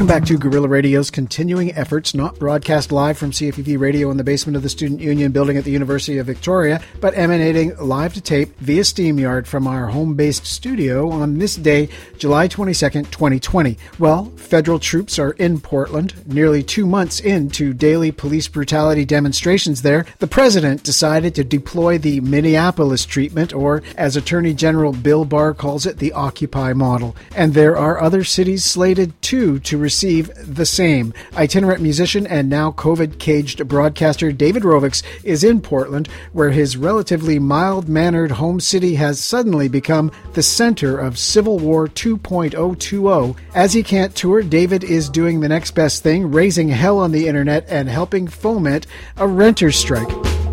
Welcome back to Guerrilla Radio's continuing efforts, not broadcast live from CFEV Radio in the basement of the Student Union building at the University of Victoria, but emanating live to tape via StreamYard from our home-based studio on this day, July 22nd, 2020. Well, federal troops are in Portland. Nearly 2 months into daily police brutality demonstrations there, the president decided to deploy the Minneapolis treatment, or as Attorney General Bill Barr calls it, the Occupy model. And there are other cities slated too to receive the same. Itinerant musician and now COVID-caged broadcaster David Rovics is in Portland, where his relatively mild-mannered home city has suddenly become the center of Civil War 2.020. As he can't tour, David is doing the next best thing, raising hell on the internet and helping foment a renters' strike.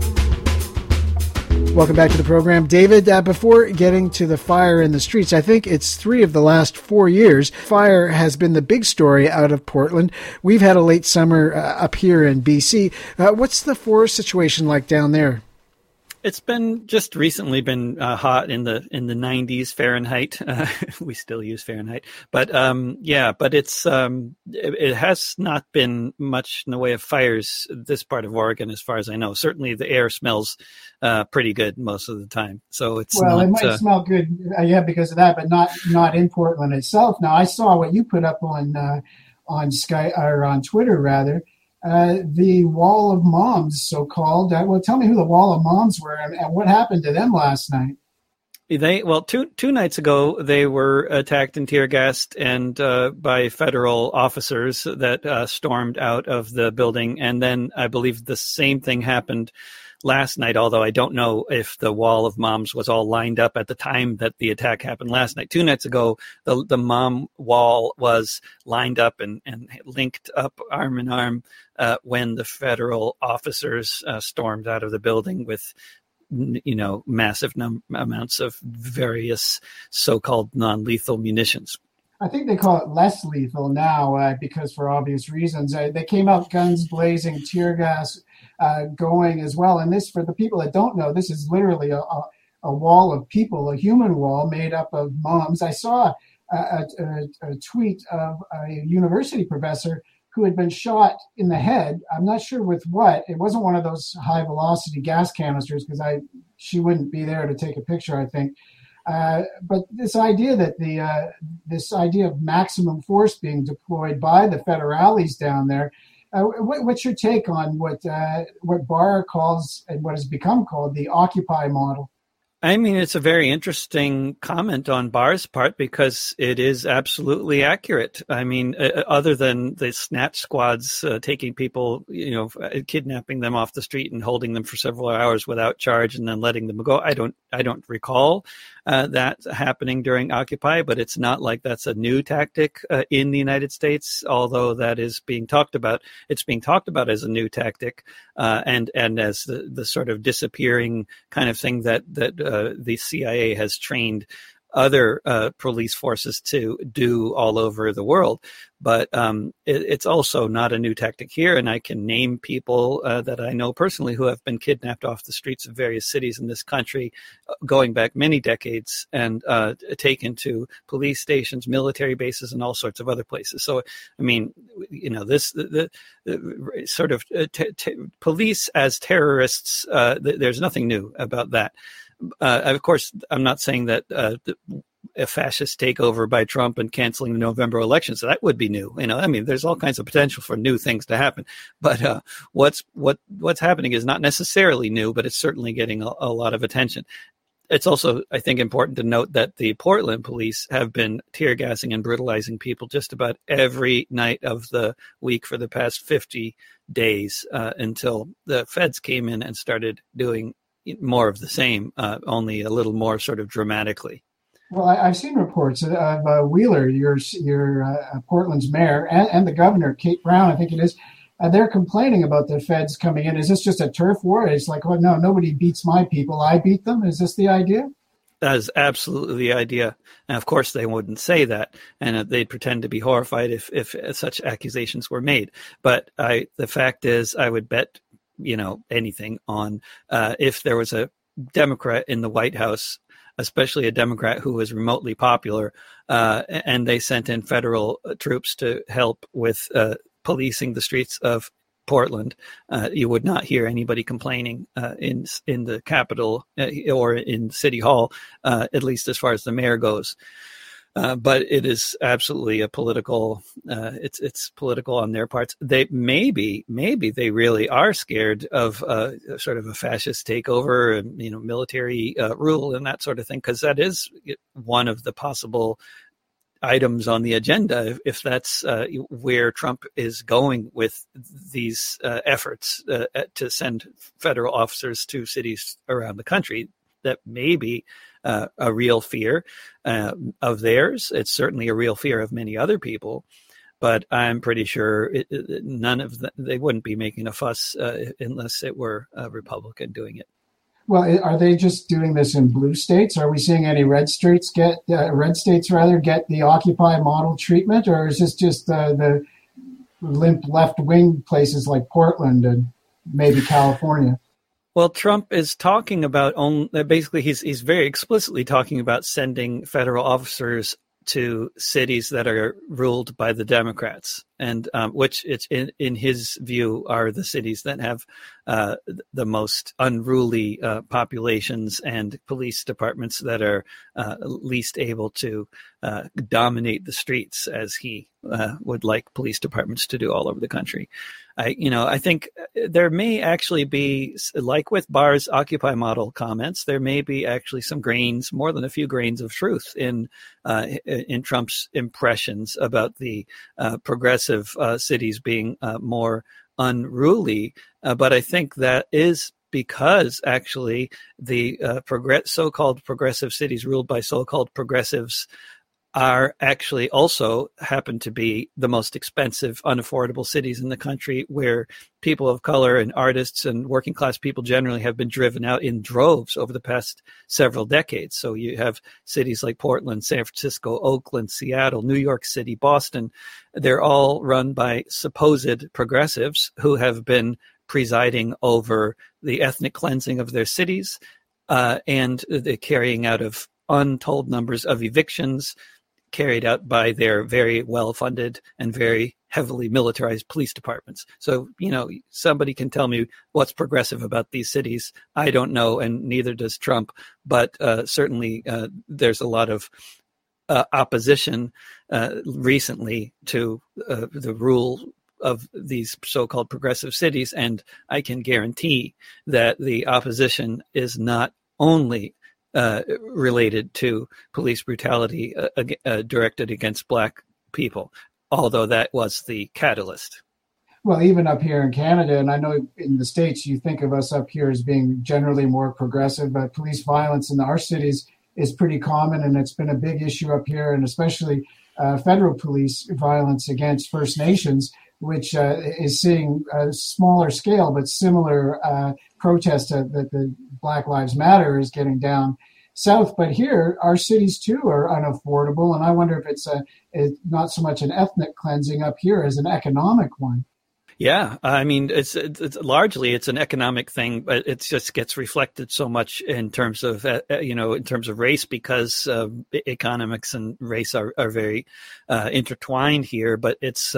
Welcome back to the program. David, before getting to the fire in the streets, I think it's 3 of the last 4 years, fire has been the big story out of Portland. We've had a late summer up here in BC. What's the forest situation like down there? It's been just recently been hot in the 90s Fahrenheit. We still use Fahrenheit, but but it has not been much in the way of fires this part of Oregon, as far as I know. Certainly, the air smells pretty good most of the time. So it's it might smell good, because of that, but not in Portland itself. Now, I saw what you put up on Sky or on Twitter rather. The Wall of Moms, so-called. Tell me who the Wall of Moms were and what happened to them last night. Two nights ago, they were attacked and tear gassed and by federal officers that stormed out of the building. And then I believe the same thing happened last night, although I don't know if the Wall of Moms was all lined up at the time that the attack happened last night. 2 nights ago, the mom wall was lined up and linked up arm in arm when the federal officers stormed out of the building with massive amounts of various so-called non-lethal munitions. I think they call it less lethal now because for obvious reasons. They came out guns blazing, tear gas going as well. And this, for the people that don't know, this is literally a wall of people, a human wall made up of moms. I saw a tweet of a university professor who had been shot in the head. I'm not sure with what. It wasn't one of those high velocity gas canisters because she wouldn't be there to take a picture, I think. But this idea that this idea of maximum force being deployed by the federales down there, what's your take on what Barr calls and what has become called the Occupy model? I mean, it's a very interesting comment on Barr's part because it is absolutely accurate. I mean, other than the snatch squads taking people, kidnapping them off the street and holding them for several hours without charge and then letting them go, I don't recall that happening during Occupy, but it's not like that's a new tactic in the United States, although that is being talked about. It's being talked about as a new tactic and as the sort of disappearing kind of thing that the CIA has trained other police forces to do all over the world. But it's also not a new tactic here. And I can name people that I know personally who have been kidnapped off the streets of various cities in this country going back many decades and taken to police stations, military bases, and all sorts of other places. So, I mean, the sort of police as terrorists, there's nothing new about that. Of course, I'm not saying that a fascist takeover by Trump and canceling the November elections, so that would be new. I mean, there's all kinds of potential for new things to happen. But what's happening is not necessarily new, but it's certainly getting a lot of attention. It's also, I think, important to note that the Portland police have been tear gassing and brutalizing people just about every night of the week for the past 50 days until the feds came in and started doing more of the same, only a little more sort of dramatically. Well, I've seen reports of Wheeler, your Portland's mayor, and the governor, Kate Brown, I think it is. They're complaining about the feds coming in. Is this just a turf war? It's like, oh, no, nobody beats my people. I beat them. Is this the idea? That is absolutely the idea. And of course, they wouldn't say that, and they'd pretend to be horrified if such accusations were made. But the fact is, I would bet anything on if there was a Democrat in the White House especially a Democrat who was remotely popular, and they sent in federal troops to help with policing the streets of Portland, you would not hear anybody complaining in the Capitol or in City Hall, at least as far as the mayor goes. But it is absolutely a political. It's political on their parts. They maybe they really are scared of sort of a fascist takeover and military rule and that sort of thing, because that is one of the possible items on the agenda if that's where Trump is going with these efforts to send federal officers to cities around the country. That may be a real fear of theirs. It's certainly a real fear of many other people, but I'm pretty sure none of them, they wouldn't be making a fuss unless it were a Republican doing it. Well, are they just doing this in blue states? Are we seeing any red states get the Occupy model treatment, or is this just the limp left wing places like Portland and maybe California? Well, Trump is talking about basically he's very explicitly talking about sending federal officers to cities that are ruled by the Democrats, and which it's in his view are the cities that have the most unruly populations and police departments that are least able to dominate the streets, as he would like police departments to do all over the country. I think there may actually be, like with Barr's Occupy model comments, there may be actually some grains, more than a few grains of truth in Trump's impressions about the progressive cities being more unruly. But I think that is because actually the so-called progressive cities ruled by so-called progressives are actually also happen to be the most expensive, unaffordable cities in the country, where people of color and artists and working class people generally have been driven out in droves over the past several decades. So you have cities like Portland, San Francisco, Oakland, Seattle, New York City, Boston. They're all run by supposed progressives who have been presiding over the ethnic cleansing of their cities and the carrying out of untold numbers of evictions carried out by their very well-funded and very heavily militarized police departments. So, somebody can tell me what's progressive about these cities. I don't know, and neither does Trump. But certainly there's a lot of opposition recently to the rule of these so-called progressive cities. And I can guarantee that the opposition is not only related to police brutality directed against Black people, although that was the catalyst. Well, even up here in Canada, and I know in the States, you think of us up here as being generally more progressive, but police violence in our cities is pretty common, and it's been a big issue up here, and especially federal police violence against First Nations, which is seeing a smaller scale but similar protest that the Black Lives Matter is getting down south. But here, our cities too are unaffordable, and I wonder if it's not so much an ethnic cleansing up here as an economic one. Yeah, I mean, it's largely it's an economic thing, but it just gets reflected so much in terms of race, because economics and race are very intertwined here. But it's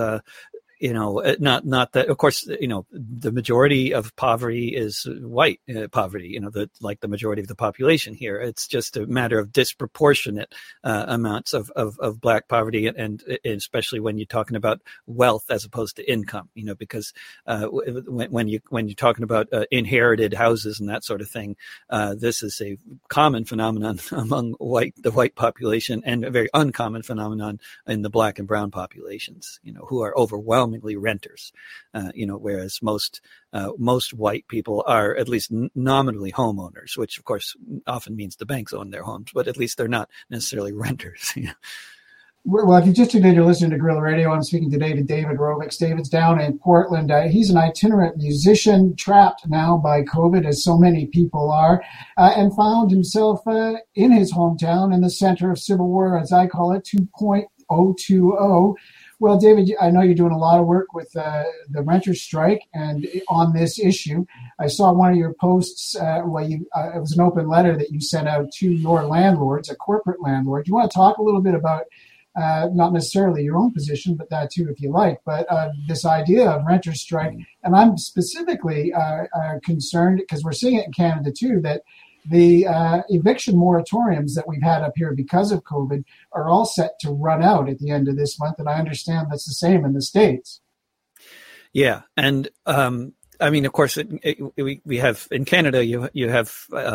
not that, of course, the majority of poverty is white poverty, like the majority of the population here. It's just a matter of disproportionate amounts of Black poverty, and especially when you're talking about wealth as opposed to income, because when you're talking about inherited houses and that sort of thing, this is a common phenomenon among the white population, and a very uncommon phenomenon in the Black and brown populations, who are overwhelmingly renters, whereas most white people are at least nominally homeowners, which of course often means the banks own their homes, but at least they're not necessarily renters. Well, if you just tuned in, you're listening to Guerrilla Radio. I'm speaking today to David Rovics. David's down in Portland. He's an itinerant musician, trapped now by COVID, as so many people are, and found himself in his hometown in the center of Civil War, as I call it, 2.020. Well, David, I know you're doing a lot of work with the renters strike and on this issue. I saw one of your posts where it was an open letter that you sent out to your landlords, a corporate landlord. Do you want to talk a little bit about not necessarily your own position, but that too, if you like, but this idea of renters strike? And I'm specifically concerned because we're seeing it in Canada too, that the eviction moratoriums that we've had up here because of COVID are all set to run out at the end of this month. And I understand that's the same in the States. Yeah. And I mean, of course, we have in Canada, you have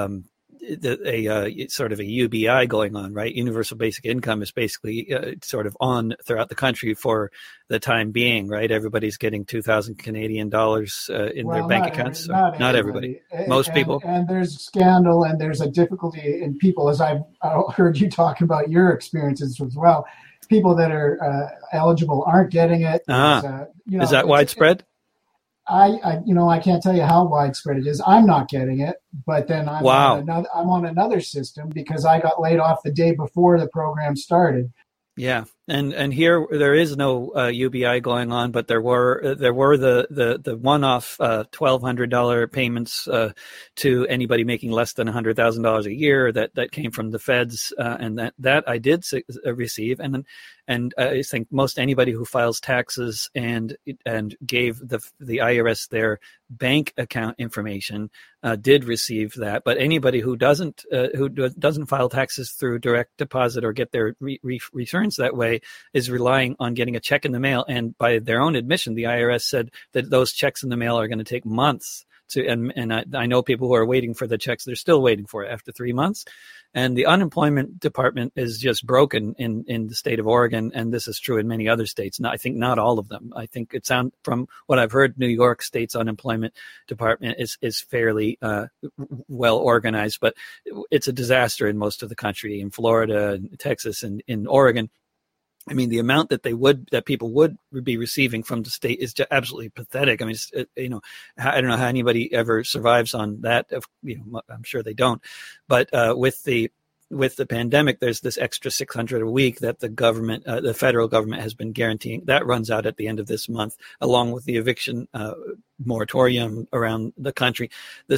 a sort of a UBI going on, right? Universal basic income is basically sort of on throughout the country for the time being, right? Everybody's getting 200 Canadian dollars in their bank accounts. Not everybody. Most people. And there's scandal and there's a difficulty in people, as I've heard you talk about your experiences as well. People that are eligible aren't getting it. Is that widespread? I can't tell you how widespread it is. I'm not getting it, but then I'm on another system because I got laid off the day before the program started. Yeah, and here there is no UBI going on, but there were the one-off $1,200 payments to anybody making less than $100,000 a year that came from the feds, and that I did receive, and I think most anybody who files taxes and gave the IRS their bank account information did receive that. But anybody who doesn't file taxes through direct deposit or get their returns that way is relying on getting a check in the mail. And by their own admission, the IRS said that those checks in the mail are going to take months and I know people who are waiting for the checks. They're still waiting for it after 3 months. And the unemployment department is just broken in the state of Oregon. And this is true in many other states. I think not all of them. I think from what I've heard, New York State's unemployment department is fairly well organized, but it's a disaster in most of the country, in Florida, Texas, and in Oregon. I mean, the amount that people would be receiving from the state is just absolutely pathetic. I mean, I don't know how anybody ever survives on that. I'm sure they don't. But with the pandemic, there's this extra $600 a week that the federal government has been guaranteeing. That runs out at the end of this month, along with the eviction moratorium around the country.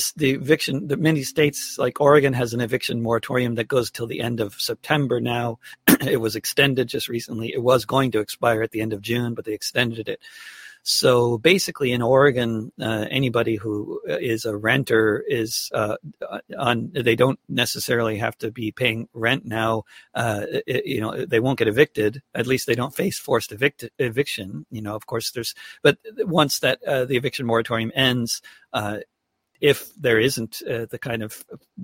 Many states like Oregon has an eviction moratorium that goes till the end of September now. It was extended just recently. It was going to expire at the end of June, but they extended it. So basically in Oregon, anybody who is a renter is they don't necessarily have to be paying rent now. They won't get evicted. At least they don't face forced eviction. Of course but once that the eviction moratorium ends, if there isn't the kind of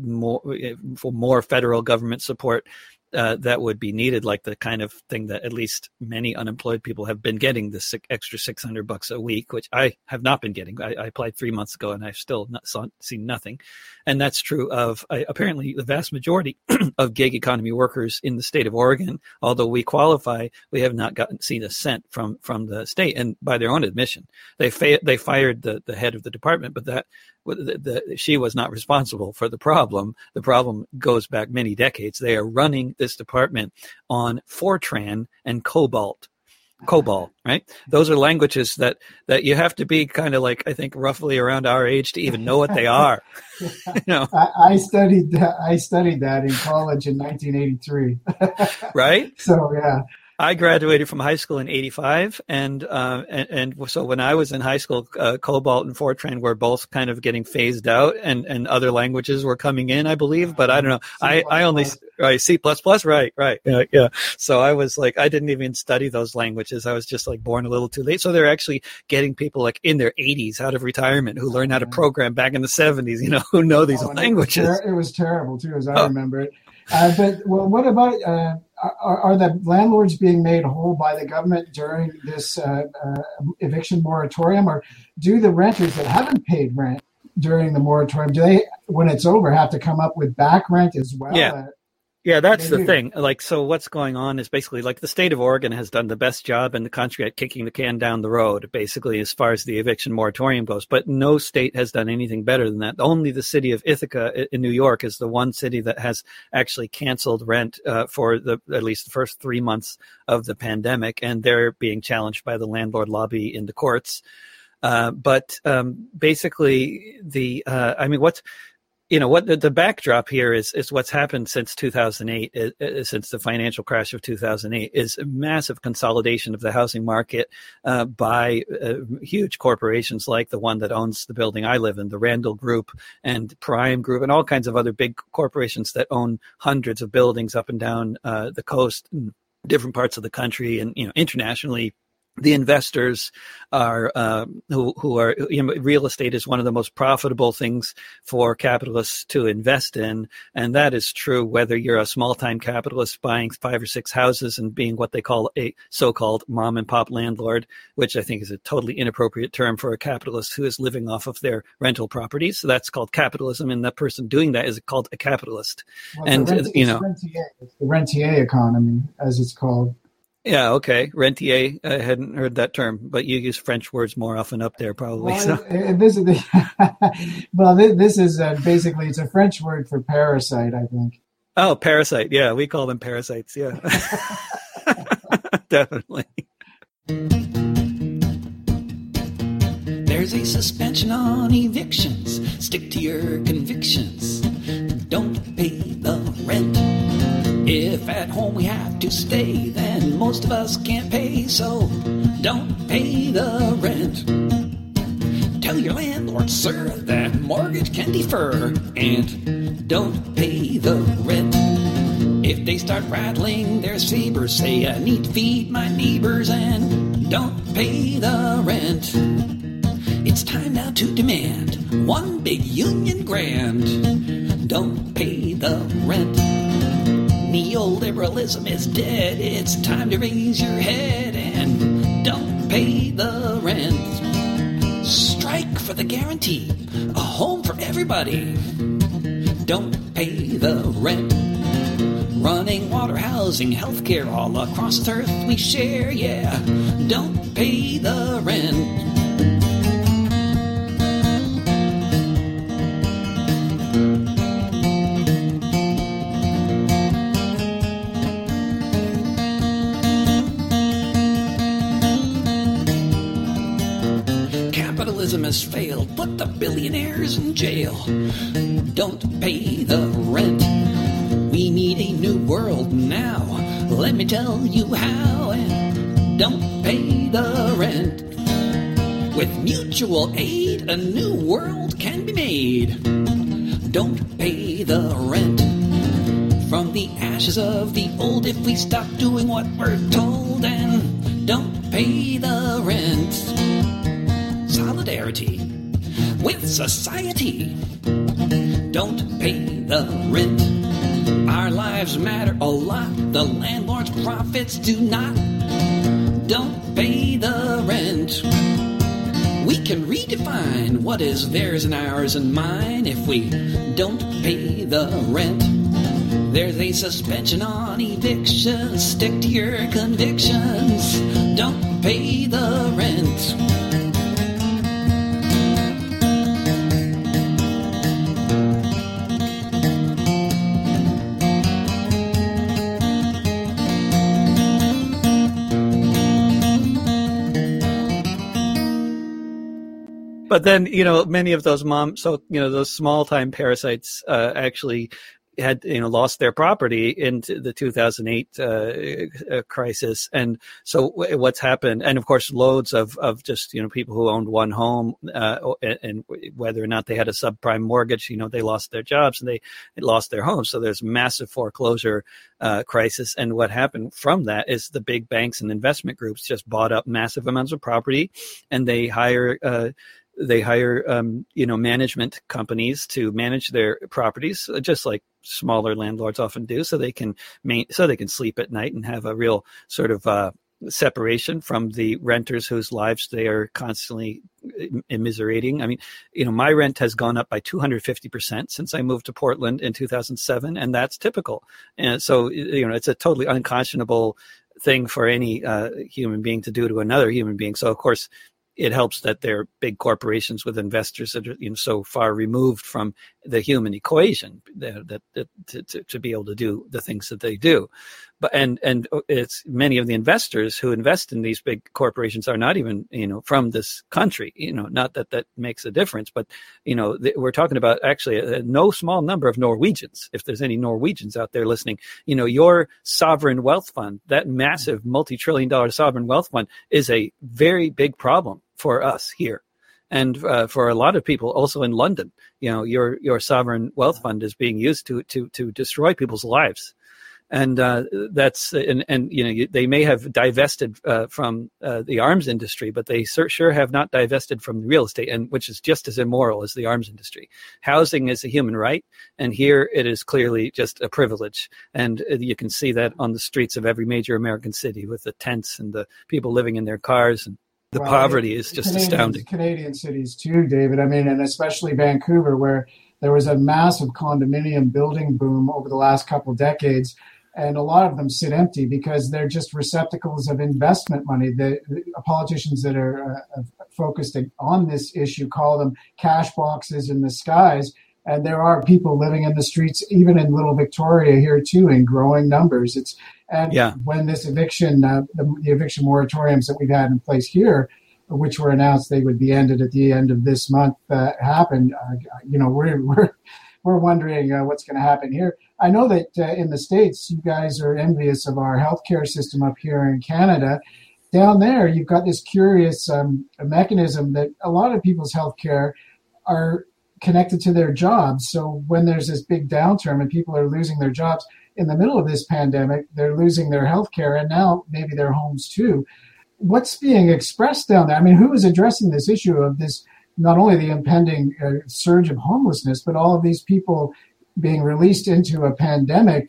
more federal government support that would be needed, like the kind of thing that at least many unemployed people have been getting, this extra $600 a week, which I have not been getting. I applied 3 months ago and I've still seen nothing. And that's true of apparently the vast majority of gig economy workers in the state of Oregon. Although we qualify, we have not seen a cent from the state. And by their own admission, they fired the head of the department, but she was not responsible for the problem. The problem goes back many decades. They are running this department on Fortran and COBOL, right? Those are languages that you have to be kind of like, I think, roughly around our age to even know what they are. I studied that in college in 1983. Right? So, yeah. I graduated from high school in 85, and so when I was in high school, COBOL and Fortran were both kind of getting phased out, and other languages were coming in, I believe, but I don't know. I only C++, right? Yeah. So I was like, I didn't even study those languages. I was just like born a little too late. So they're actually getting people like in their 80s out of retirement who learned how to program back in the 70s, who know these languages. It was terrible too, as I remember it. But what about? Are the landlords being made whole by the government during this eviction moratorium, or do the renters that haven't paid rent during the moratorium, do they, when it's over, have to come up with back rent as well? Yeah. Yeah, that's the thing. Like, so what's going on is basically like the state of Oregon has done the best job in the country at kicking the can down the road, basically, as far as the eviction moratorium goes. But no state has done anything better than that. Only the city of Ithaca in New York is the one city that has actually canceled rent for at least the first 3 months of the pandemic. And they're being challenged by the landlord lobby in the courts. But basically, what the backdrop here is what's happened since 2008, since the financial crash of 2008, is a massive consolidation of the housing market by huge corporations like the one that owns the building I live in, the Randall Group and Prime Group, and all kinds of other big corporations that own hundreds of buildings up and down the coast, in different parts of the country, and internationally. The investors are who are real estate is one of the most profitable things for capitalists to invest in, and that is true whether you're a small-time capitalist buying 5 or 6 houses and being what they call a so-called mom and pop landlord, which I think is a totally inappropriate term for a capitalist who is living off of their rental properties. So that's called capitalism, and that person doing that is called a capitalist. Well, it's the rentier economy, as it's called. Yeah, okay. Rentier, I hadn't heard that term, but you use French words more often up there, probably. Well, this is basically, it's a French word for parasite, I think. Oh, parasite. Yeah, we call them parasites. Yeah, definitely. There's a suspension on evictions. Stick to your convictions. Don't pay the rent. If at home we have to stay, then most of us can't pay, so don't pay the rent. Tell your landlord, sir, that mortgage can defer, and don't pay the rent. If they start rattling their sabers, say I need to feed my neighbors, and don't pay the rent. It's time now to demand one big union grant. Don't pay the rent. Neoliberalism is dead. It's time to raise your head and don't pay the rent. Strike for the guarantee, a home for everybody. Don't pay the rent. Running water, housing, healthcare, all across the earth we share, yeah. Don't pay the rent. Has failed, put the billionaires in jail. Don't pay the rent. We need a new world now. Let me tell you how. And don't pay the rent. With mutual aid, a new world can be made. Don't pay the rent. From the ashes of the old, if we stop doing what we're told, and don't pay the rent. Solidarity with society. Don't pay the rent. Our lives matter a lot. The landlord's profits do not. Don't pay the rent. We can redefine what is theirs and ours and mine if we don't pay the rent. There's a suspension on evictions. Stick to your convictions. Don't pay the rent. But then, many of those those small-time parasites actually had, lost their property into the 2008 crisis. And so what's happened, and of course, loads of just, people who owned one home, and whether or not they had a subprime mortgage, they lost their jobs and they lost their homes. So there's massive foreclosure crisis. And what happened from that is the big banks and investment groups just bought up massive amounts of property, and they hire management companies to manage their properties, just like smaller landlords often do, so they can sleep at night and have a real sort of separation from the renters whose lives they are constantly immiserating. I mean, my rent has gone up by 250% since I moved to Portland in 2007, and that's typical. And so, it's a totally unconscionable thing for any human being to do to another human being. So, of course, it helps that they're big corporations with investors that are so far removed from the human equation that to be able to do the things that they do. But and it's many of the investors who invest in these big corporations are not even from this country. Not that makes a difference, but we're talking about actually no small number of Norwegians. If there's any Norwegians out there listening, your sovereign wealth fund, that massive multi-trillion-dollar sovereign wealth fund, is a very big problem for us here. And for a lot of people also in London, your sovereign wealth fund is being used to destroy people's lives. And they may have divested from the arms industry, but they sure have not divested from real estate, and which is just as immoral as the arms industry. Housing is a human right, and here it is clearly just a privilege. And you can see that on the streets of every major American city with the tents and the people living in their cars, and the poverty is just astounding. Canadian cities too, David. I mean, and especially Vancouver, where there was a massive condominium building boom over the last couple of decades. And a lot of them sit empty because they're just receptacles of investment money. The politicians that are focused on this issue call them cash boxes in the skies. And there are people living in the streets, even in Little Victoria here too, in growing numbers. When this eviction, the eviction moratoriums that we've had in place here, which were announced they would be ended at the end of this month, happened. We're wondering what's going to happen here. I know that in the States, you guys are envious of our healthcare system up here in Canada. Down there, you've got this curious mechanism that a lot of people's healthcare are connected to their jobs. So when there's this big downturn and people are losing their jobs in the middle of this pandemic, they're losing their healthcare and now maybe their homes too. What's being expressed down there? I mean, who is addressing this issue of this? Not only the impending surge of homelessness, but all of these people being released into a pandemic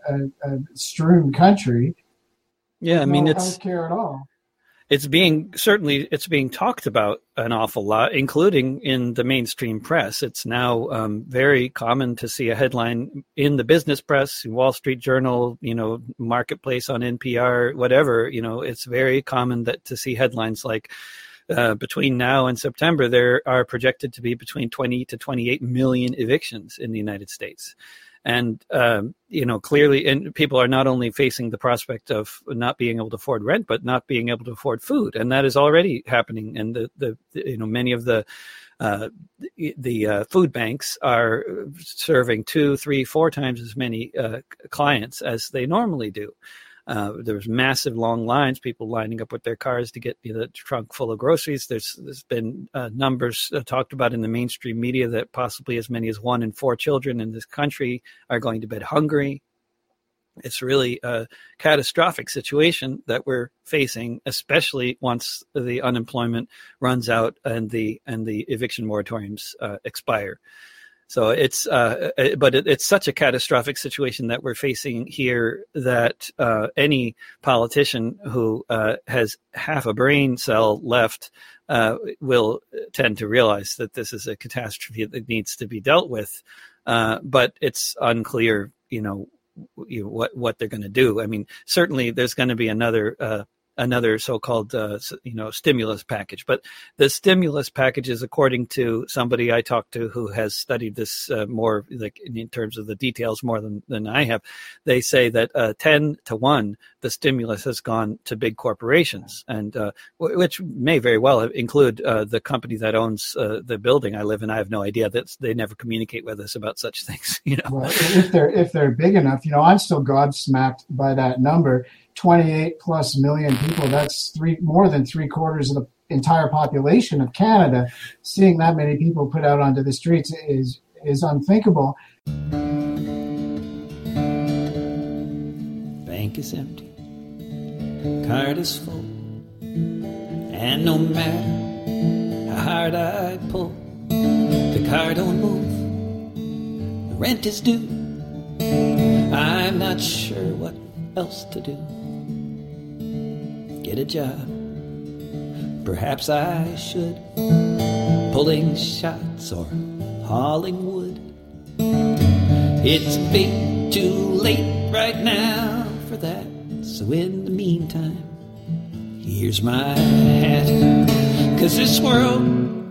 strewn country. Yeah, I mean, no healthcare at all. It's being talked about an awful lot, including in the mainstream press. It's now very common to see a headline in the business press, Wall Street Journal, Marketplace on NPR, whatever. It's very common to see headlines like, between now and September, there are projected to be between 20 to 28 million evictions in the United States. And, clearly, and people are not only facing the prospect of not being able to afford rent, but not being able to afford food. And that is already happening. And many of the food banks are serving 2, 3, 4 times as many clients as they normally do. There's massive long lines, people lining up with their cars to get the trunk full of groceries. There's been numbers talked about in the mainstream media that possibly as many as 1 in 4 children in this country are going to bed hungry. It's really a catastrophic situation that we're facing, especially once the unemployment runs out and the eviction moratoriums expire. So it's such a catastrophic situation that we're facing here that any politician who has half a brain cell left will tend to realize that this is a catastrophe that needs to be dealt with. But it's unclear, what they're going to do. I mean, certainly there's going to be another so-called, stimulus package. But the stimulus package is, according to somebody I talked to who has studied this more, like in terms of the details more than I have, they say that 10-1, the stimulus has gone to big corporations, and which may very well include the company that owns the building I live in. I have no idea. That they never communicate with us about such things. Well, if they're big enough, I'm still gobsmacked by that number. 28 plus million people, that's more than 3/4 of the entire population of Canada. Seeing that many people put out onto the streets is unthinkable. Bank is empty, card is full, and no matter how hard I pull, the car don't move, the rent is due, I'm not sure what else to do. get a job. Perhaps I should, pulling shots or hauling wood. It's a bit too late right now for that, so in the meantime, here's my hat. 'Cause this world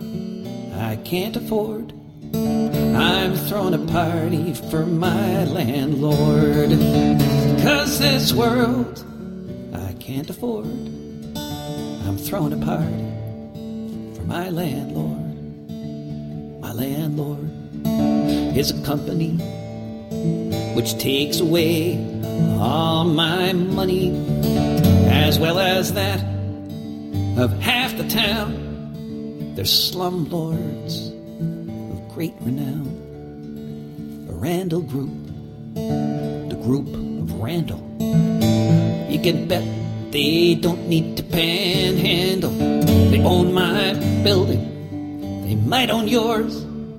I can't afford. I'm throwing a party for my landlord. 'Cause this world I can't afford. I'm throwing a party for my landlord. My landlord is a company which takes away all my money, as well as that of half the town. They're slumlords of great renown. A Randall Group, the group of Randall. You can bet they don't need to panhandle. They own my building, they might own yours,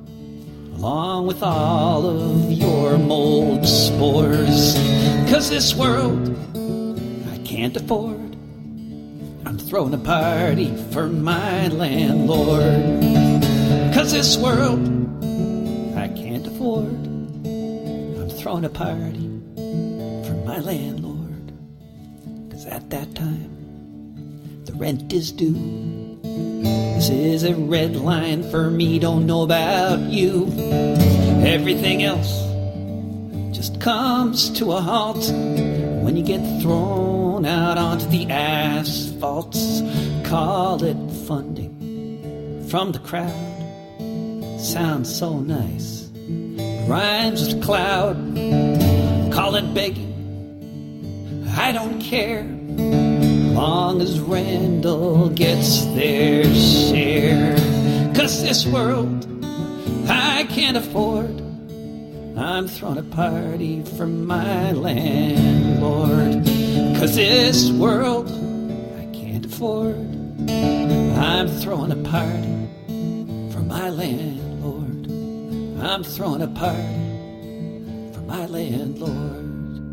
along with all of your mold spores. 'Cause this world I can't afford. I'm throwing a party for my landlord. 'Cause this world I can't afford. I'm throwing a party for my landlord. 'Cause at that time the rent is due. This is a red line for me, don't know about you. Everything else just comes to a halt when you get thrown out onto the asphalt. Call it funding from the crowd. Sounds so nice, rhymes with cloud. Call it begging, I don't care, long as Randall gets their share. 'Cause this world I can't afford. I'm throwing a party for my landlord. 'Cause this world I can't afford. I'm throwing a party for my landlord. I'm throwing a party for my landlord.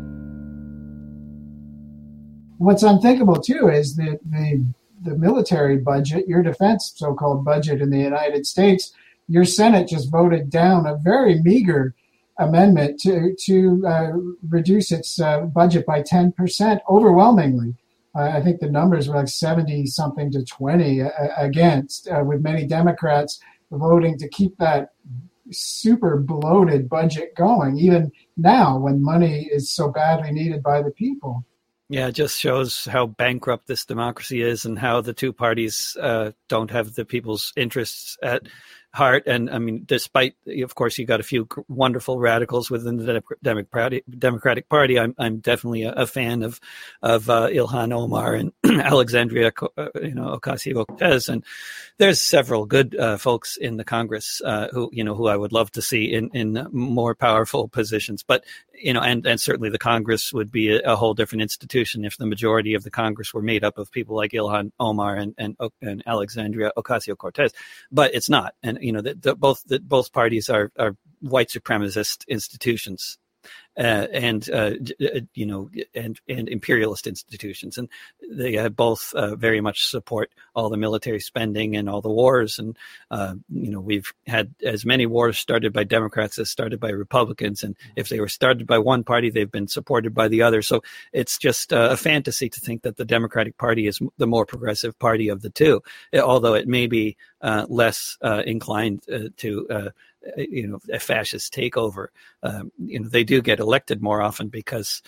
What's unthinkable too is that the military budget, your defense so-called budget in the United States, your Senate just voted down a very meager amendment to reduce its budget by 10%, overwhelmingly. I think the numbers were like 70-something to 20 against, with many Democrats voting to keep that super bloated budget going, even now when money is so badly needed by the people. Yeah, it just shows how bankrupt this democracy is and how the two parties don't have the people's interests at heart. And I mean, despite, of course, you got a few wonderful radicals within the Democratic Party. I'm definitely a fan of Ilhan Omar and Alexandria, Ocasio-Cortez, and there's several good folks in the Congress who I would love to see in more powerful positions. But and certainly the Congress would be a whole different institution if the majority of the Congress were made up of people like Ilhan Omar and Alexandria Ocasio-Cortez. But it's not, and both parties are white supremacist institutions. And imperialist institutions, and they both very much support all the military spending and all the wars. And we've had as many wars started by Democrats as started by Republicans. And if they were started by one party, they've been supported by the other. So it's just a fantasy to think that the Democratic Party is the more progressive party of the two, although it may be less inclined to a fascist takeover. They do get elected more often because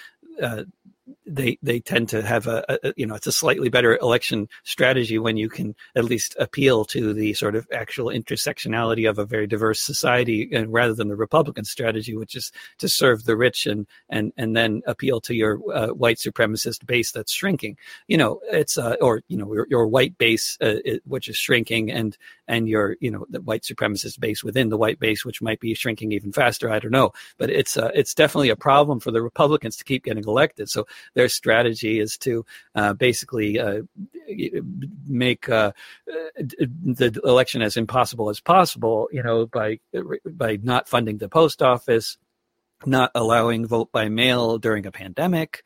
they tend to have it's a slightly better election strategy when you can at least appeal to the sort of actual intersectionality of a very diverse society, and rather than the Republican strategy, which is to serve the rich and then appeal to your white supremacist base that's shrinking. Your white base which is shrinking, and your the white supremacist base within the white base, which might be shrinking even faster. I don't know, but it's definitely a problem for the Republicans to keep getting elected. So their strategy is to basically make the election as impossible as possible, by not funding the post office, not allowing vote by mail during a pandemic,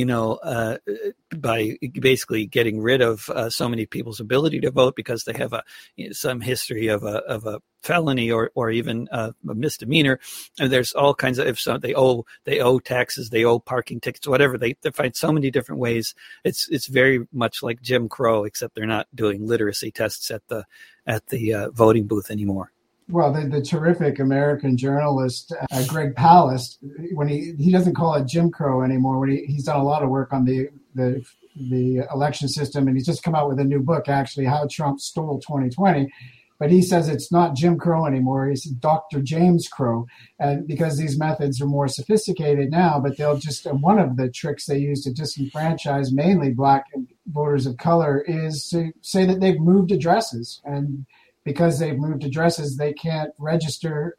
by basically getting rid of so many people's ability to vote because they have some history of a felony or even a misdemeanor. And there's all kinds of, they owe taxes, they owe parking tickets, whatever. They find so many different ways. It's very much like Jim Crow, except they're not doing literacy tests at the voting booth anymore. Well, the terrific American journalist, Greg Palast, when he doesn't call it Jim Crow anymore, when he's done a lot of work on the election system, and he's just come out with a new book, actually, How Trump Stole 2020. But he says it's not Jim Crow anymore. It's Dr. James Crow, and because these methods are more sophisticated now, but they'll just, one of the tricks they use to disenfranchise mainly black voters of color is to say that they've moved addresses, and because they've moved addresses, they can't register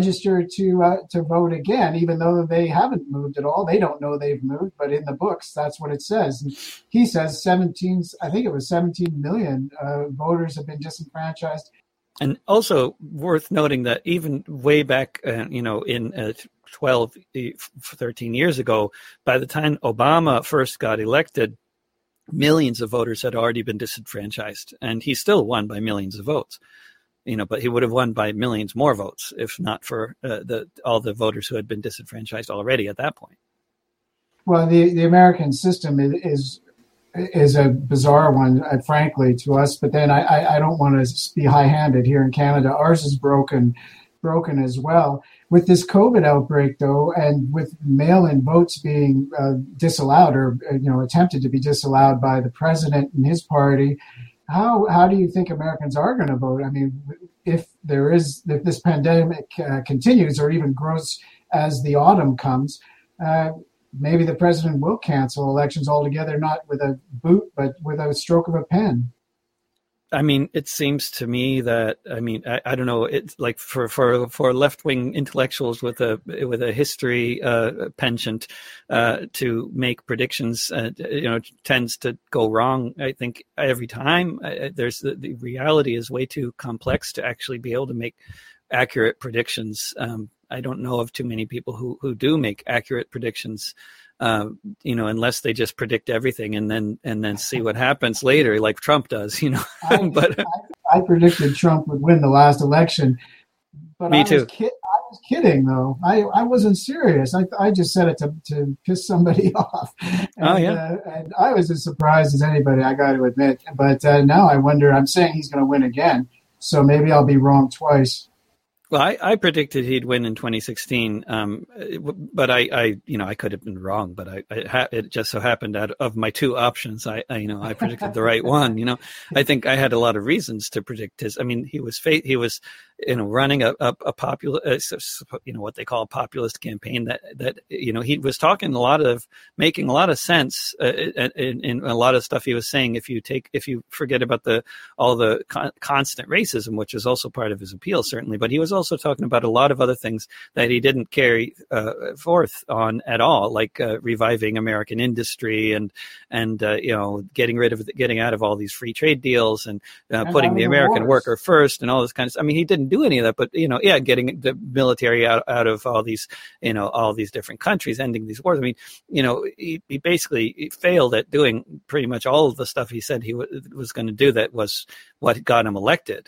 to vote again, even though they haven't moved at all. They don't know they've moved, but in the books, that's what it says. And he says 17 million voters have been disenfranchised. And also worth noting that even way back, in 12, 13 years ago, by the time Obama first got elected, millions of voters had already been disenfranchised, and he still won by millions of votes. But he would have won by millions more votes if not for all the voters who had been disenfranchised already at that point. Well, the American system is a bizarre one, frankly, to us. But then I don't want to be high-handed here in Canada. Ours is broken as well. With this COVID outbreak, though, and with mail-in votes being disallowed or attempted to be disallowed by the president and his party, how do you think Americans are going to vote? I mean, if this pandemic continues or even grows as the autumn comes, maybe the president will cancel elections altogether, not with a boot, but with a stroke of a pen. I mean, it seems to me that, I don't know, it's like for left-wing intellectuals with a history penchant to make predictions, tends to go wrong. I think every time the reality is way too complex to actually be able to make accurate predictions. I don't know of too many people who do make accurate predictions. Unless they just predict everything and then see what happens later, like Trump does, I predicted Trump would win the last election, but me too. I was kidding though. I wasn't serious. I just said it to piss somebody off. And, and I was as surprised as anybody, I got to admit. But now I wonder. I'm saying he's going to win again, so maybe I'll be wrong twice. Well, I predicted he'd win in 2016, but I could have been wrong. But it just so happened out of my two options, I predicted the right one. I think I had a lot of reasons to predict his. I mean, he was running a popular, what they call a populist campaign that he was making a lot of sense in a lot of stuff he was saying. If you forget about all the constant racism, which is also part of his appeal, certainly, but he was also talking about a lot of other things that he didn't carry forth on at all, like reviving American industry and getting out of all these free trade deals and putting the American worker first and all this kind of stuff. I mean, he didn't do any of that, but getting the military out of all these different countries, ending these wars. I mean, he basically failed at doing pretty much all of the stuff he said he was going to do. That was what got him elected.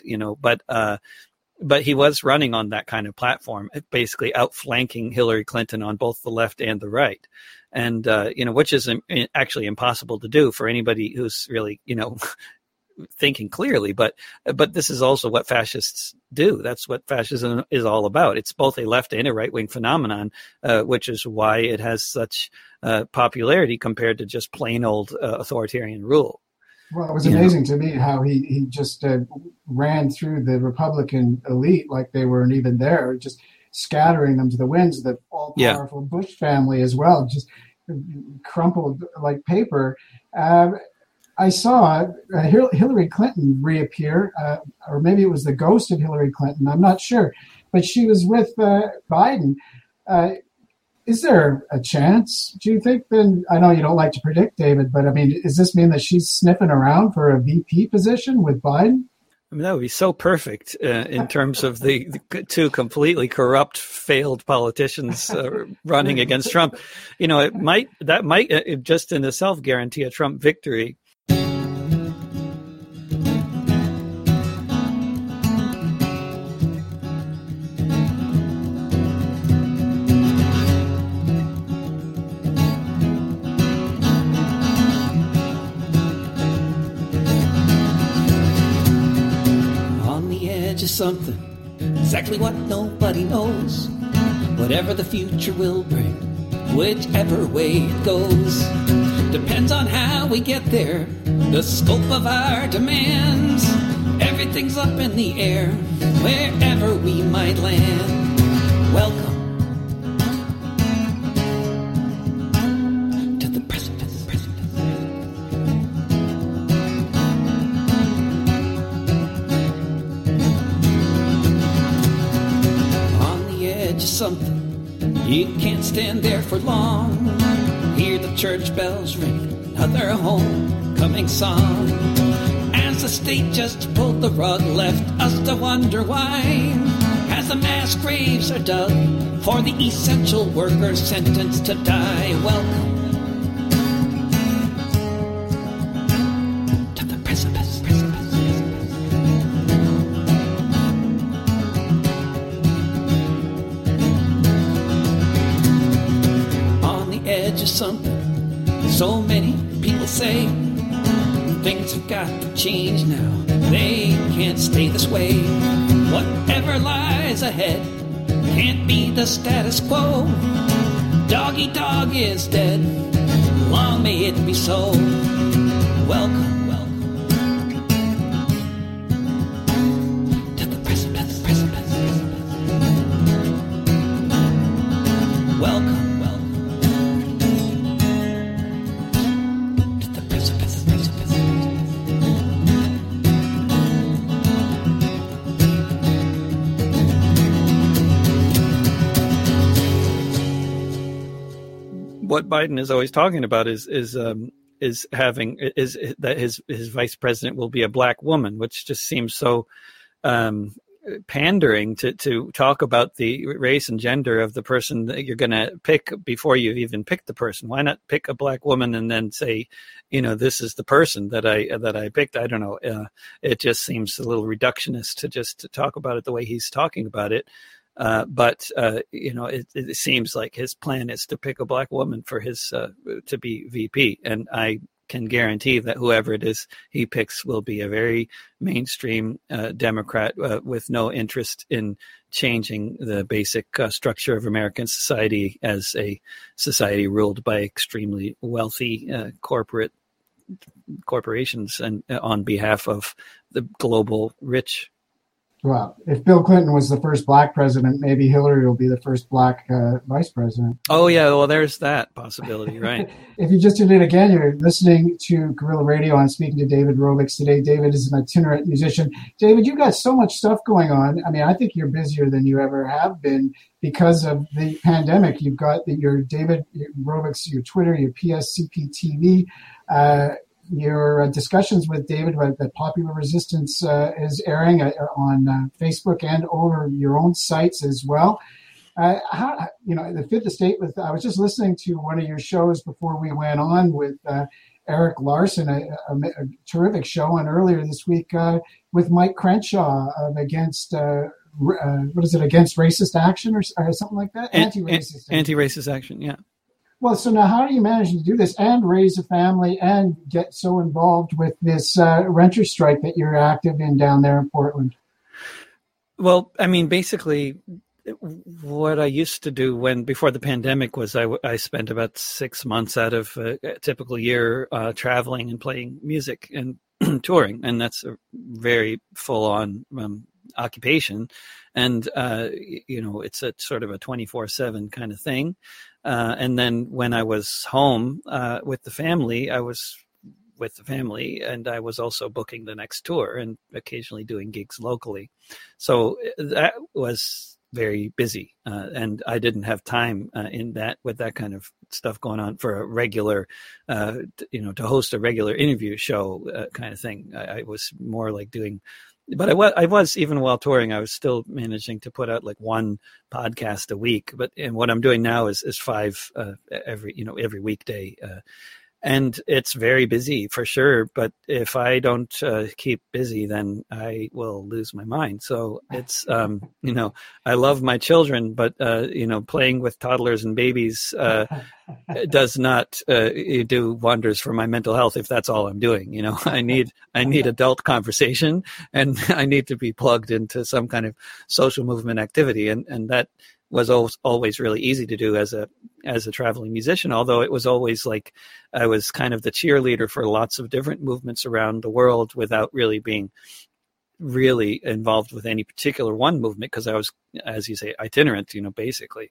But he was running on that kind of platform, basically outflanking Hillary Clinton on both the left and the right. And, which is actually impossible to do for anybody who's really, thinking clearly. But this is also what fascists do. That's what fascism is all about. It's both a left and a right wing phenomenon, which is why it has such popularity compared to just plain old authoritarian rule. Well, it was amazing to me how he just ran through the Republican elite like they weren't even there, just scattering them to the winds. The all-powerful Bush family as well, just crumpled like paper. I saw Hillary Clinton reappear, or maybe it was the ghost of Hillary Clinton. I'm not sure, but she was with Biden. Is there a chance, do you think, then? I know you don't like to predict, David, but I mean, does this mean that she's sniffing around for a VP position with Biden? I mean, that would be so perfect in terms of the two completely corrupt, failed politicians running against Trump. You know, that might just in itself guarantee a Trump victory. Something, exactly what nobody knows. Whatever the future will bring, whichever way it goes, depends on how we get there, the scope of our demands. Everything's up in the air, wherever we might land. Welcome to the precipice. Something, you can't stand there for long. Hear the church bells ring, another homecoming song. As the state just pulled the rug, left us to wonder why. As the mass graves are dug for the essential workers sentenced to die. Welcome to the precipice. Something so many people say things have got to change now. They can't stay this way. Whatever lies ahead can't be the status quo. Doggy dog is dead. Long may it be so. Welcome to the precipice. Welcome. What Biden is always talking about is that his vice president will be a black woman, which just seems so pandering to talk about the race and gender of the person that you're going to pick before you've even picked the person. Why not pick a black woman and then say, you know, this is the person that I picked? I don't know. It just seems a little reductionist to talk about it the way he's talking about it. But you know, it seems like his plan is to pick a black woman for his to be VP, and I can guarantee that whoever it is he picks will be a very mainstream Democrat with no interest in changing the basic structure of American society as a society ruled by extremely wealthy corporations and on behalf of the global rich. Well, if Bill Clinton was the first black president, maybe Hillary will be the first black vice president. Oh, yeah. Well, there's that possibility, right? If you just tuned in again, you're listening to Guerrilla Radio. I'm speaking to David Rovics today. David is an itinerant musician. David, you've got so much stuff going on. I mean, I think you're busier than you ever have been because of the pandemic. You've got your David Rovics, your Twitter, your PSCP TV, your discussions with David about the Popular Resistance is airing on Facebook and over your own sites as well. How, you know, the Fit the State with, I was just listening to one of your shows before we went on with Eric Larson, a terrific show, and earlier this week with Mike Crenshaw against against racist action or something like that? Anti-racist action, yeah. Well, so now how do you manage to do this and raise a family and get so involved with this renter strike that you're active in down there in Portland? Well, I mean, basically what I used to do before the pandemic was I spent about 6 months out of a typical year traveling and playing music and touring. And that's a very full on occupation. And, you know, it's a sort of a 24/7 kind of thing. And then when I was home with the family, I was with the family, and I was also booking the next tour and occasionally doing gigs locally. So that was very busy, and I didn't have time with that kind of stuff going on for a regular, to host a regular interview show kind of thing. I was more like doing But I was even while touring, I was still managing to put out like one podcast a week. And what I'm doing now is 5 every weekday. And it's very busy for sure. But if I don't keep busy, then I will lose my mind. So it's, I love my children, but, playing with toddlers and babies does not do wonders for my mental health if that's all I'm doing. I need adult conversation, and I need to be plugged into some kind of social movement activity. And that was always really easy to do as a traveling musician, although it was always like I was kind of the cheerleader for lots of different movements around the world without really being really involved with any particular one movement, because I was, as you say, itinerant, basically.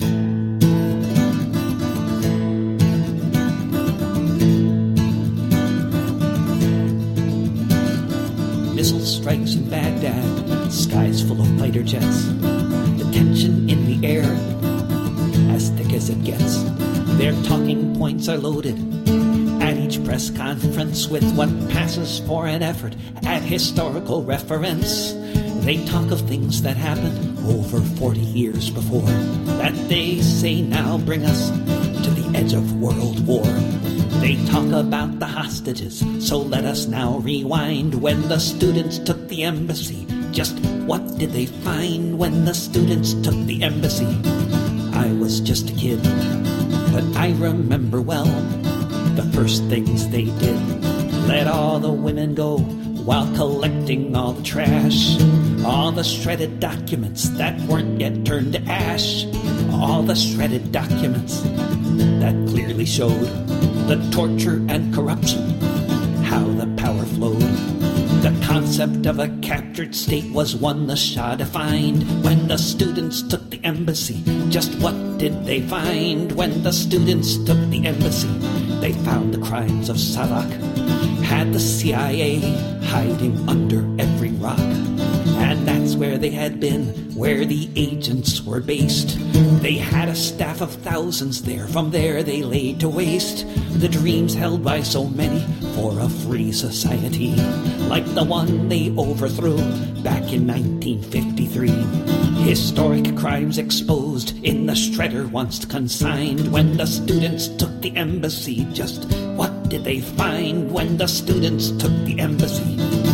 Missile strikes in Baghdad, skies full of fighter jets. The tension in the air, as thick as it gets. Their talking points are loaded at each press conference with what passes for an effort at historical reference. They talk of things that happened over 40 years before, that they say now bring us to the edge of world war. They talk about the hostages, so let us now rewind. When the students took the embassy, just what did they find when the students took the embassy? I was just a kid, but I remember well the first things they did. Let all the women go while collecting all the trash, all the shredded documents that weren't yet turned to ash, all the shredded documents that clearly showed the torture and corruption, how the power flowed. The concept of a captured state was one the Shah defined. When the students took the embassy, just what did they find? When the students took the embassy, they found the crimes of Savak, had the CIA hiding under every rock. And that's where they had been, where the agents were based. They had a staff of thousands there, from there they laid to waste the dreams held by so many for a free society, like the one they overthrew back in 1953. Historic crimes exposed in the shredder once consigned. When the students took the embassy, just what did they find when the students took the embassy?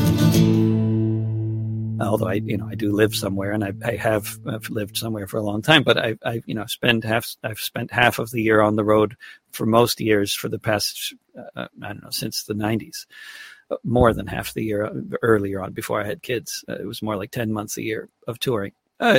Although I do live somewhere, and I've lived somewhere for a long time, but I've spent half of the year on the road for most years for the past, since the 90s, more than half the year earlier on before I had kids. It was more like 10 months a year of touring. I'm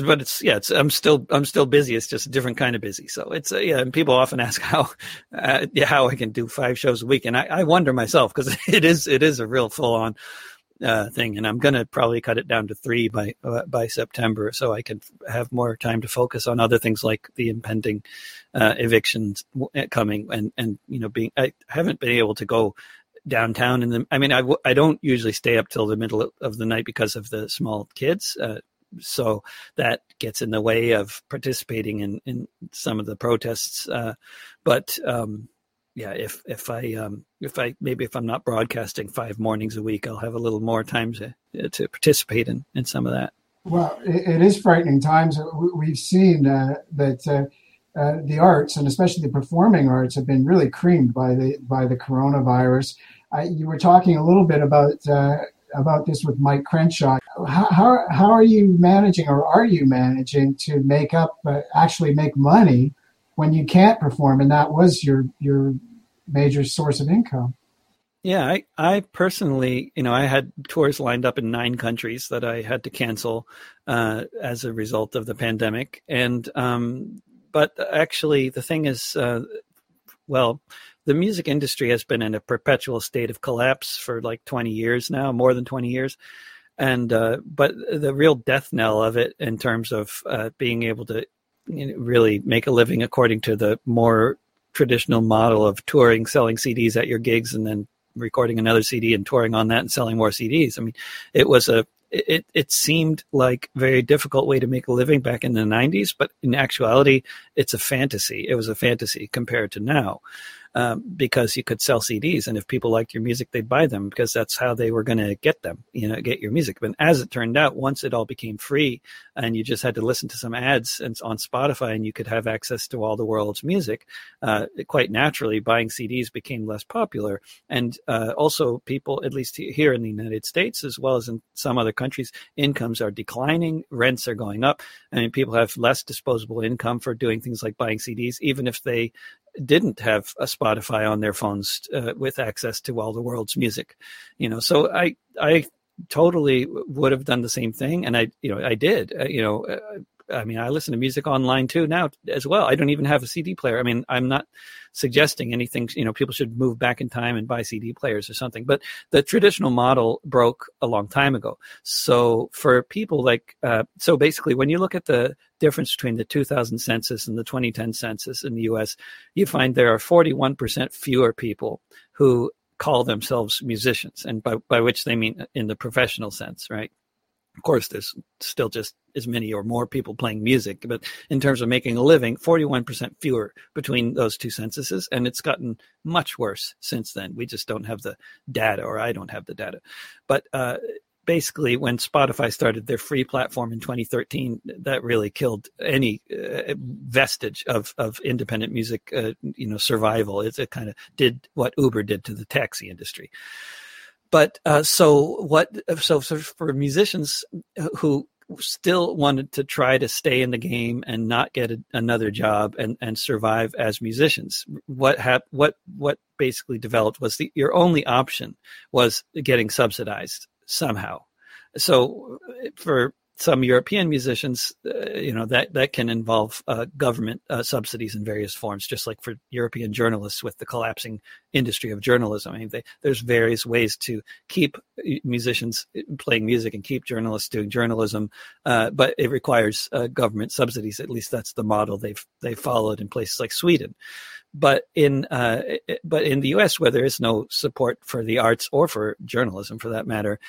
still busy. It's just a different kind of busy. So it's, and people often ask how I can do 5 shows a week. And I wonder myself, because it is a real full on thing, and I'm going to probably cut it down to 3 by September, so I can have more time to focus on other things like the impending evictions coming, and I haven't been able to go downtown I don't usually stay up till the middle of the night because of the small kids, so that gets in the way of participating in some of the protests, but if I'm not broadcasting 5 mornings a week, I'll have a little more time to participate in some of that. Well, it is frightening times. We've seen that the arts, and especially the performing arts, have been really creamed by the coronavirus. You were talking a little bit about this with Mike Crenshaw. How are you managing, or are you managing to actually make money when you can't perform, and that was your major source of income? Yeah, I personally, I had tours lined up in 9 countries that I had to cancel as a result of the pandemic. And but actually, the thing is, the music industry has been in a perpetual state of collapse for like 20 years now, more than 20 years. And but the real death knell of it, in terms of being able to really make a living according to the more traditional model of touring, selling CDs at your gigs, and then recording another CD and touring on that and selling more CDs. I mean, it seemed like a very difficult way to make a living back in the 90s, but in actuality, it's a fantasy. It was a fantasy compared to now. because you could sell CDs. And if people liked your music, they'd buy them because that's how they were going to get them, get your music. But as it turned out, once it all became free and you just had to listen to some ads on Spotify and you could have access to all the world's music, quite naturally, buying CDs became less popular. And also people, at least here in the United States, as well as in some other countries, incomes are declining, rents are going up. I mean, people have less disposable income for doing things like buying CDs, even if they didn't have a Spotify on their phones with access to all the world's music. So I totally would have done the same thing. And I did, I mean, I listen to music online too now as well. I don't even have a CD player. I mean, I'm not suggesting anything, people should move back in time and buy CD players or something, but the traditional model broke a long time ago. So for people so basically when you look at the difference between the 2000 census and the 2010 census in the US, you find there are 41% fewer people who call themselves musicians, and by which they mean in the professional sense, right? Of course, there's still just as many or more people playing music, but in terms of making a living, 41% fewer between those two censuses, and it's gotten much worse since then. We just don't have the data, or I don't have the data. But basically, when Spotify started their free platform in 2013, that really killed any vestige of independent music, survival. It kind of did what Uber did to the taxi industry. But so for musicians who still wanted to try to stay in the game and not get another job and survive as musicians, what basically developed was your only option was getting subsidized somehow. So for some European musicians, that can involve government subsidies in various forms, just like for European journalists with the collapsing industry of journalism. I mean, there's various ways to keep musicians playing music and keep journalists doing journalism, but it requires government subsidies. At least that's the model they've followed in places like Sweden. But in the U.S., where there is no support for the arts or for journalism, for that matter,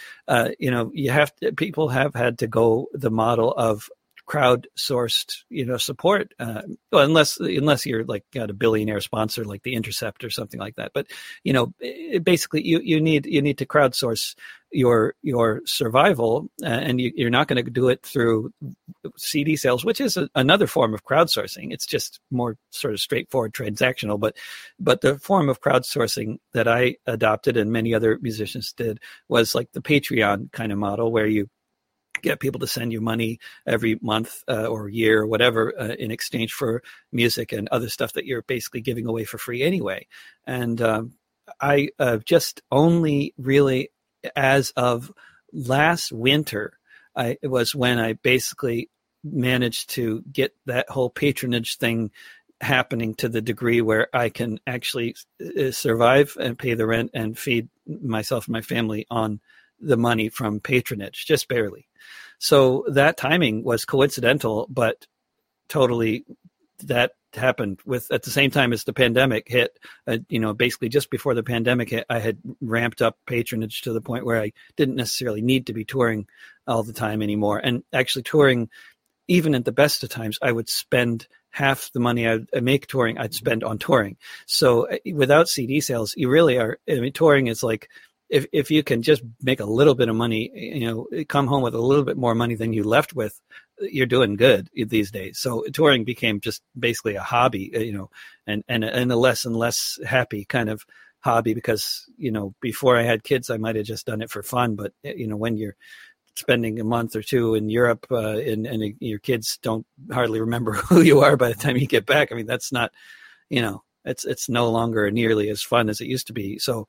people have had to go the model of crowdsourced, support. Unless you're got a billionaire sponsor like The Intercept or something like that. But basically, you need to crowdsource your survival, and you're not going to do it through CD sales, which is another form of crowdsourcing. It's just more sort of straightforward transactional. But the form of crowdsourcing that I adopted and many other musicians did was like the Patreon kind of model, where you get people to send you money every month or year or whatever in exchange for music and other stuff that you're basically giving away for free anyway. And I just only really, as of last winter, it was when I basically managed to get that whole patronage thing happening to the degree where I can actually survive and pay the rent and feed myself and my family on the money from patronage, just barely. So that timing was coincidental, but totally that happened at the same time as the pandemic hit. Basically just before the pandemic hit, I had ramped up patronage to the point where I didn't necessarily need to be touring all the time anymore. And actually touring, even at the best of times, I would spend half the money I make touring, I'd spend on touring. So without CD sales, you really are, touring is like, if you can just make a little bit of money, come home with a little bit more money than you left with, you're doing good these days. So touring became just basically a hobby, and a less and less happy kind of hobby because, before I had kids, I might have just done it for fun. But, when you're spending a month or two in Europe and your kids don't hardly remember who you are by the time you get back, I mean, that's not, it's no longer nearly as fun as it used to be. So,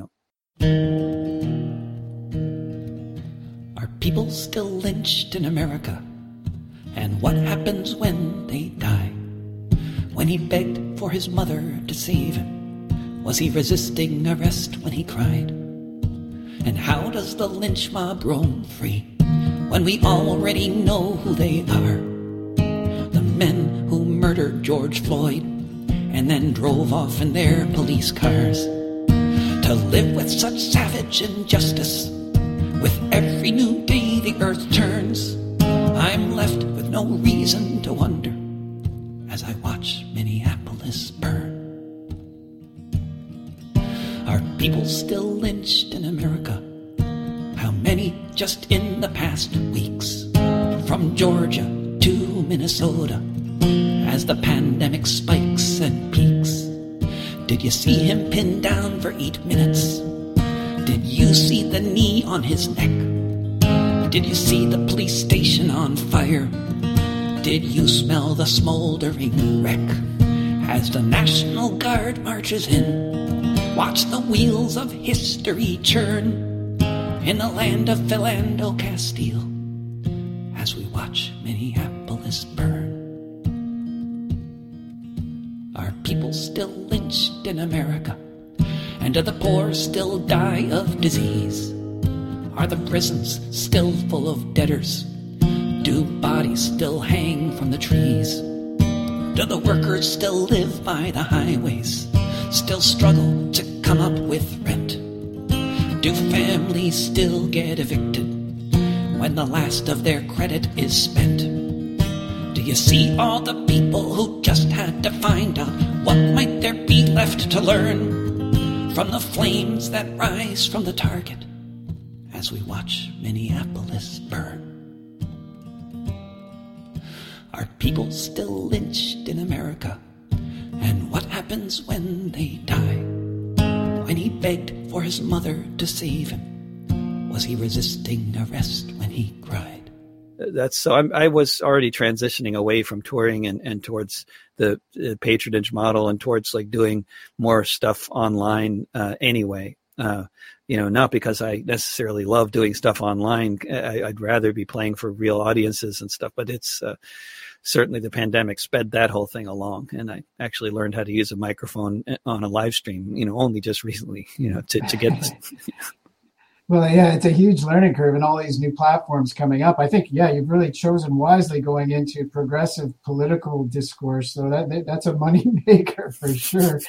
Are people still lynched in America? And what happens when they die? When he begged for his mother to save him, was he resisting arrest when he cried? And how does the lynch mob roam free when we already know who they are? The men who murdered George Floyd and then drove off in their police cars. To live with such savage injustice, with every new day the earth turns, I'm left with no reason to wonder as I watch Minneapolis burn. Are people still lynched in America? How many just in the past weeks? From Georgia to Minnesota, as the pandemic spikes and peaks. Did you see him pinned down for 8 minutes? Did you see the knee on his neck? Did you see the police station on fire? Did you smell the smoldering wreck? As the National Guard marches in, watch the wheels of history churn in the land of Philando Castile, as we watch Minneapolis burn. Are people still lynched in America? And do the poor still die of disease? Are the prisons still full of debtors? Do bodies still hang from the trees? Do the workers still live by the highways? Still struggle to come up with rent? Do families still get evicted when the last of their credit is spent? Do you see all the people who just had to find out what might there be left to learn from the flames that rise from the target as we watch Minneapolis burn? Are people still lynched in America? And what happens when they die? When he begged for his mother to save him, was he resisting arrest when he cried? That's so. I was already transitioning away from touring and towards the patronage model and towards like doing more stuff online anyway. Not because I necessarily love doing stuff online. I'd rather be playing for real audiences and stuff. But it's certainly the pandemic sped that whole thing along, and I actually learned how to use a microphone on a live stream. Only just recently. To get this. Well, yeah, it's a huge learning curve and all these new platforms coming up. I think, you've really chosen wisely going into progressive political discourse. So that's a money maker for sure.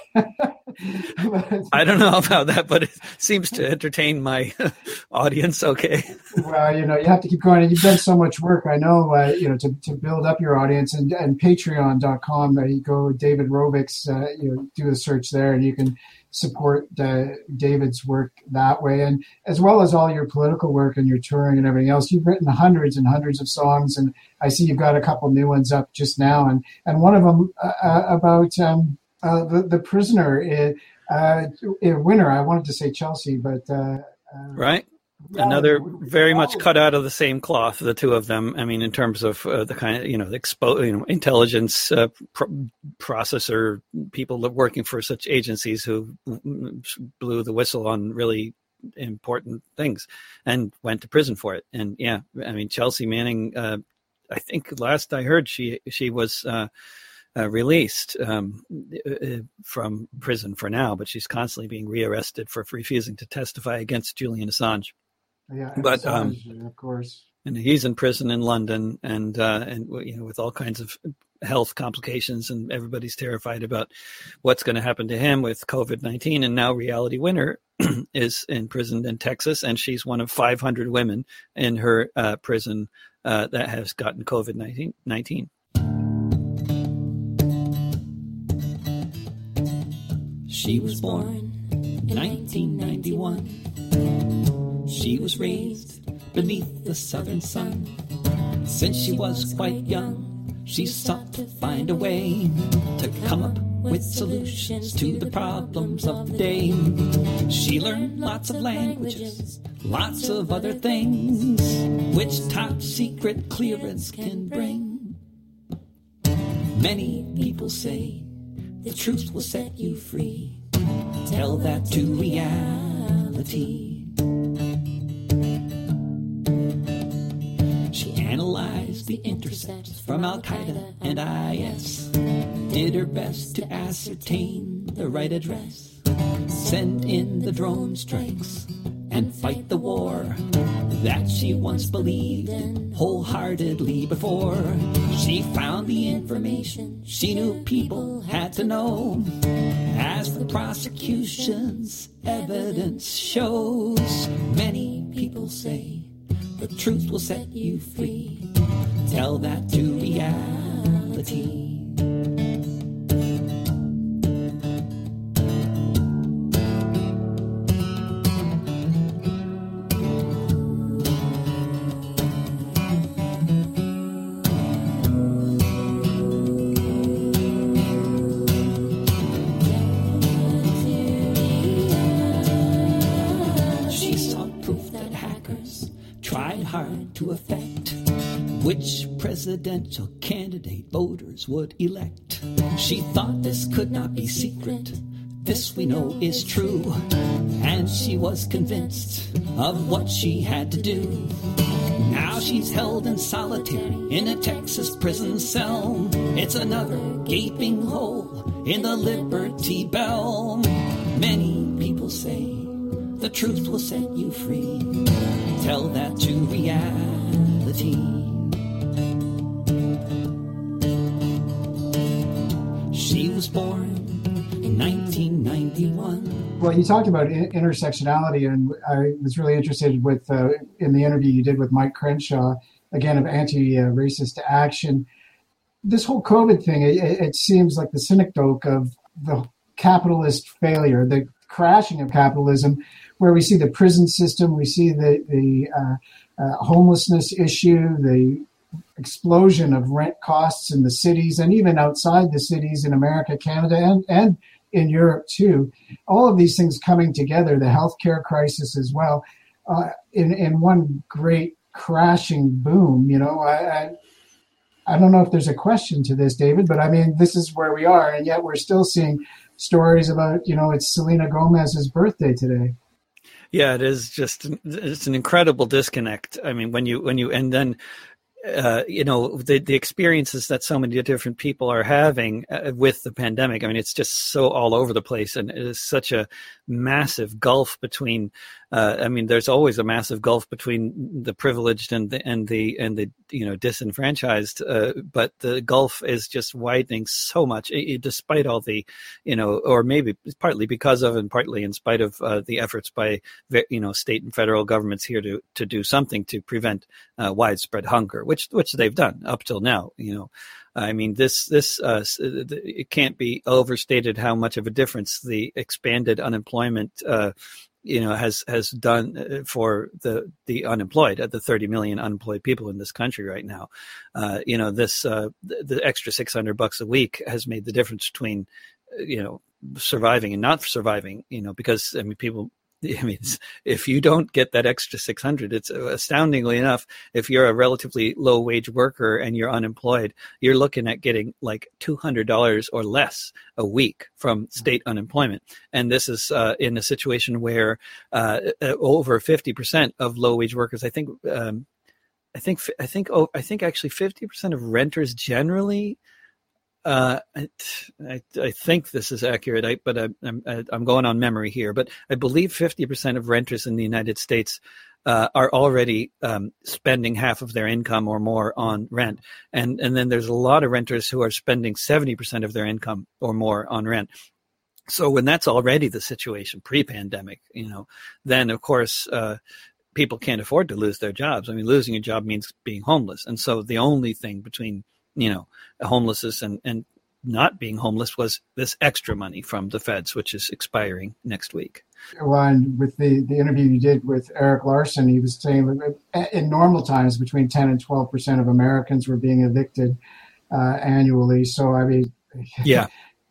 I don't know about that, but it seems to entertain my audience. Okay. Well, you have to keep going. And you've done so much work, I know, to build up your audience, and patreon.com, you go David Rovics, do a search there and you can support David's work that way, and as well as all your political work and your touring and everything else. You've written hundreds and hundreds of songs, and I see you've got a couple new ones up just now, and one of them about the prisoner, Winner. I wanted to say Chelsea, but right. Another very much cut out of the same cloth, the two of them. I mean, in terms of the kind of, intelligence processor people working for such agencies who blew the whistle on really important things and went to prison for it. And Chelsea Manning, I think last I heard she was released from prison for now, but she's constantly being rearrested for refusing to testify against Julian Assange. Yeah, but Assange, of course, and he's in prison in London, and with all kinds of health complications, and everybody's terrified about what's going to happen to him with COVID-19. And now Reality Winner is in prison in Texas, and she's one of 500 women in her prison that has gotten COVID-19. She was born in 1991. She was raised beneath the southern sun. Since she was quite young, she sought to find a way to come up with solutions to the problems of the day. She learned lots of languages, lots of other things, which top secret clearance can bring. Many people say the truth will set you free. Tell that to reality. She analyzed the intercepts from Al-Qaeda and IS, did her best to ascertain the right address, send in the drone strikes, and fight the war that she once believed in wholeheartedly before. She found the information she knew people had to know, as the prosecution's evidence shows. Many people say the truth will set you free. Tell that to reality. trying to affect which presidential candidate voters would elect. She thought this could not be secret. This we know is true. And she was convinced of what she had to do. Now she's held in solitary in a Texas prison cell. It's another gaping hole in the Liberty Bell. Many people say the truth will set you free. Tell that to reality. She was born in 1991. Well, you talked about intersectionality, and I was really interested with in the interview you did with Mike Crenshaw, again, of Anti-Racist Action. This whole COVID thing, it seems like the synecdoche of the capitalist failure, the crashing of capitalism, where we see the prison system, we see the homelessness issue, the explosion of rent costs in the cities and even outside the cities in America, Canada, and in Europe too. All of these things coming together, the healthcare crisis as well, in one great crashing boom. You know, I don't know if there's a question to this, David, but I mean, this is where we are, and yet we're still seeing stories about, you know, it's Selena Gomez's birthday today. Yeah, it is just, it's an incredible disconnect. I mean, when you, and then, you know, the experiences that so many different people are having with the pandemic. I mean, it's just so all over the place, and it is such a massive gulf between. I mean, there's always a massive gulf between the privileged and the you know, disenfranchised. But the gulf is just widening so much, despite all the, you know, or maybe partly because of and partly in spite of the efforts by, you know, state and federal governments here to do something to prevent widespread hunger, which they've done up till now. You know, I mean, this it can't be overstated how much of a difference the expanded unemployment you know, has done for the unemployed, the 30 million unemployed people in this country right now. You know, this the extra $600 a week has made the difference between, you know, surviving and not surviving. You know, because I mean, people. I mean, if you don't get that extra 600, it's astoundingly enough, if you're a relatively low wage worker and you're unemployed, you're looking at getting like $200 or less a week from state unemployment. And this is in a situation where over 50% of low wage workers, I think actually 50% of renters generally, I think this is accurate, but I'm going on memory here. But I believe 50% of renters in the United States are already spending half of their income or more on rent, and then there's a lot of renters who are spending 70% of their income or more on rent. So when that's already the situation pre-pandemic, you know, then of course people can't afford to lose their jobs. I mean, losing a job means being homeless, and so the only thing between, you know, homelessness and not being homeless was this extra money from the feds, which is expiring next week. Well, and with the interview you did with Eric Larson, he was saying in normal times between 10 and 12% of Americans were being evicted annually. So, I mean, yeah,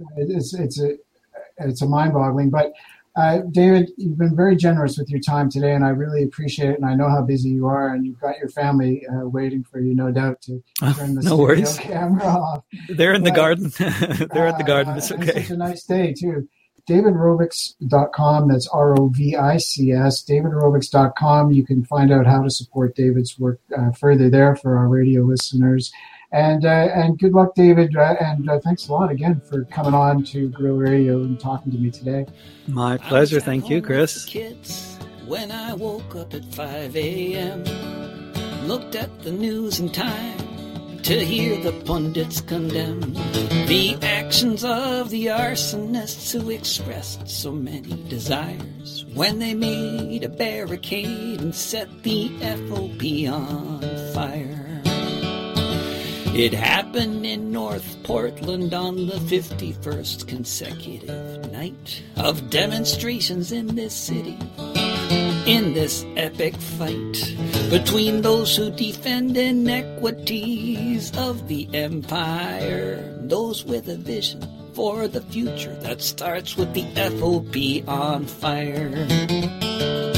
it's a mind-boggling. But David, you've been very generous with your time today, and I really appreciate it. And I know how busy you are, and you've got your family waiting for you, no doubt, to turn the studio camera off. They're in the garden. They're at the garden. It's okay. It's such a nice day, too. DavidRovics.com. That's ROVICS. DavidRovics.com. You can find out how to support David's work further there for our radio listeners. And good luck, David. And thanks a lot again for coming on to Guerrilla Radio and talking to me today. My pleasure. Thank you, Chris. Kids, when I woke up at 5 a.m., looked at the news in time to hear the pundits condemn the actions of the arsonists who expressed so many desires when they made a barricade and set the FOP on fire. It happened in North Portland on the 51st consecutive night of demonstrations in this city, in this epic fight between those who defend inequities of the empire, those with a vision for the future that starts with the FOP on fire.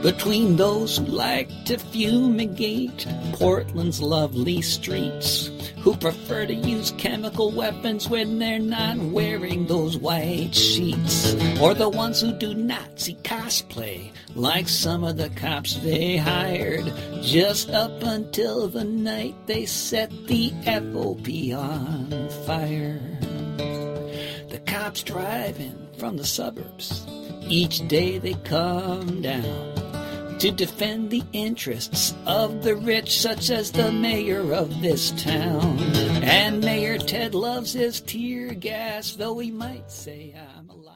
between those who like to fumigate Portland's lovely streets, who prefer to use chemical weapons when they're not wearing those white sheets, or the ones who do Nazi cosplay like some of the cops they hired, just up until the night they set the FOP on fire. The cops driving from the suburbs, each day they come down to defend the interests of the rich, such as the mayor of this town. And Mayor Ted loves his tear gas, though he might say I'm a liar.